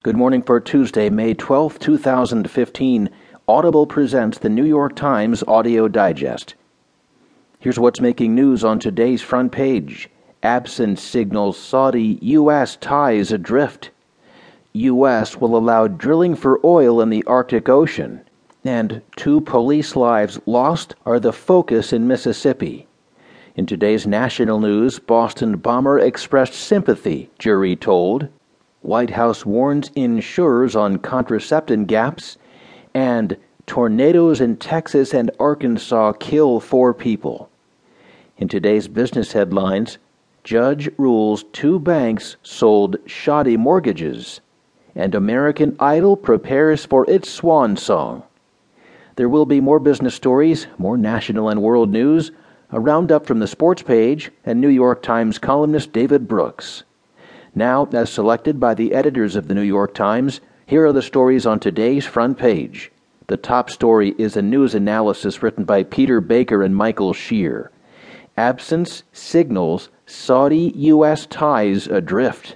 Good morning for Tuesday, May 12, 2015. Audible presents the New York Times Audio Digest. Here's what's making news on today's front page. Absence signals Saudi-U.S. ties adrift. U.S. will allow drilling for oil in the Arctic Ocean. And 2 police lives lost are the focus in Mississippi. In today's national news, Boston bomber expressed sympathy, jury told. White House warns insurers on contraception gaps, and tornadoes in Texas and Arkansas kill 4 people. In today's business headlines, judge rules 2 banks sold shoddy mortgages, and American Idol prepares for its swan song. There will be more business stories, more national and world news, a roundup from the sports page, and New York Times columnist David Brooks. Now, as selected by the editors of the New York Times, here are the stories on today's front page. The top story is a news analysis written by Peter Baker and Michael Shear. Absence signals Saudi-U.S. ties adrift.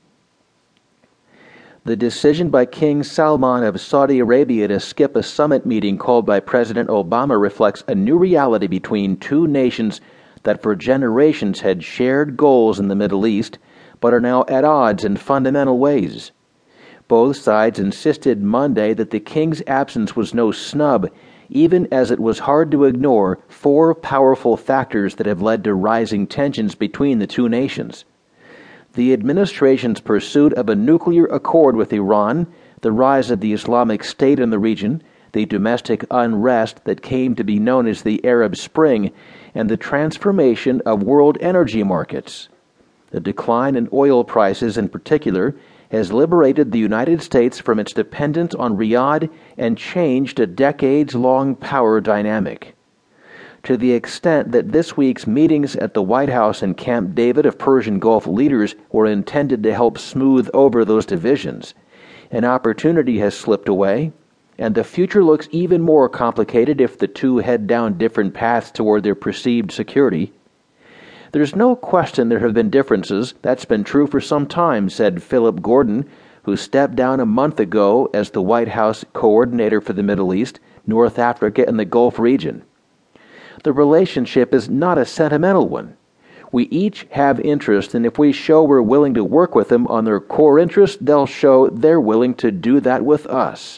The decision by King Salman of Saudi Arabia to skip a summit meeting called by President Obama reflects a new reality between 2 nations that for generations had shared goals in the Middle East, but are now at odds in fundamental ways. Both sides insisted Monday that the king's absence was no snub, even as it was hard to ignore 4 powerful factors that have led to rising tensions between the 2 nations. The administration's pursuit of a nuclear accord with Iran, the rise of the Islamic State in the region, the domestic unrest that came to be known as the Arab Spring, and the transformation of world energy markets. The decline in oil prices in particular has liberated the United States from its dependence on Riyadh and changed a decades-long power dynamic. To the extent that this week's meetings at the White House and Camp David of Persian Gulf leaders were intended to help smooth over those divisions, an opportunity has slipped away, and the future looks even more complicated if the 2 head down different paths toward their perceived security. There's no question there have been differences. That's been true for some time, said Philip Gordon, who stepped down a month ago as the White House coordinator for the Middle East, North Africa, and the Gulf region. The relationship is not a sentimental one. We each have interest, and if we show we're willing to work with them on their core interests, they'll show they're willing to do that with us.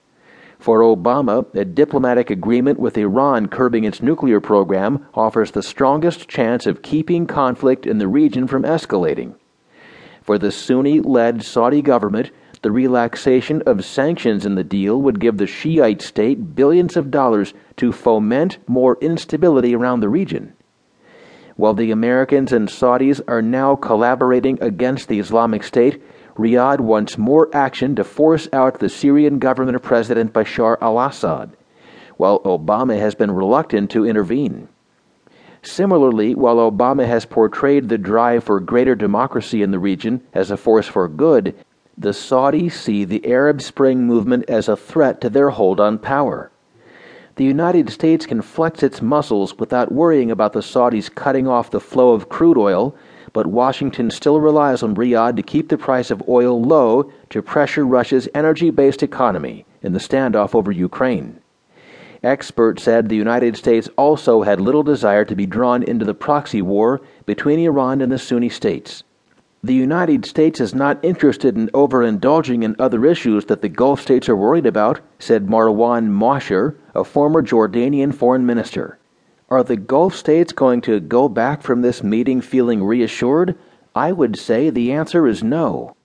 For Obama, a diplomatic agreement with Iran curbing its nuclear program offers the strongest chance of keeping conflict in the region from escalating. For the Sunni-led Saudi government, the relaxation of sanctions in the deal would give the Shiite state billions of dollars to foment more instability around the region. While the Americans and Saudis are now collaborating against the Islamic State, Riyadh wants more action to force out the Syrian government of President Bashar al-Assad, while Obama has been reluctant to intervene. Similarly, while Obama has portrayed the drive for greater democracy in the region as a force for good, the Saudis see the Arab Spring movement as a threat to their hold on power. The United States can flex its muscles without worrying about the Saudis cutting off the flow of crude oil, but Washington still relies on Riyadh to keep the price of oil low to pressure Russia's energy-based economy in the standoff over Ukraine. Experts said the United States also had little desire to be drawn into the proxy war between Iran and the Sunni states. The United States is not interested in overindulging in other issues that the Gulf states are worried about, said Marwan Mosher, a former Jordanian foreign minister. Are the Gulf states going to go back from this meeting feeling reassured? I would say the answer is no.